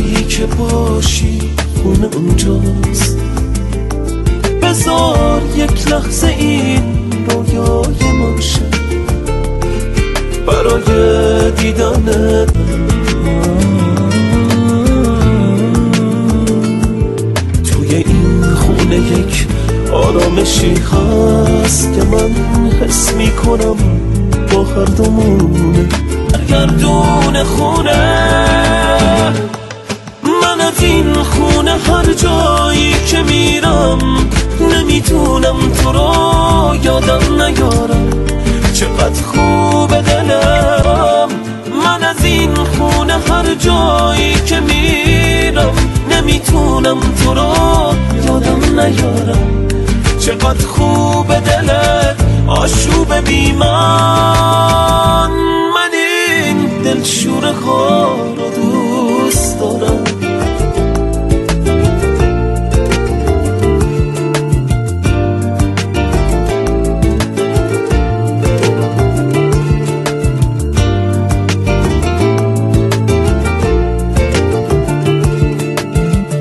جایی که باشی خونه اونجاست. بذار یک لحظه این رویای من شه برای دیدنت. توی این خونه یک آرامشی هست که من حس میکنم با هر دومونه گردون خونه. من از این خونه هر جایی که میرم نمیتونم تو رو یادم نیارم. چقدر خوب دلم. من از این خونه هر جایی که میرم نمیتونم تو رو یادم نیارم. چقدر خوب دلت آشوب بی من این دلشور خارم.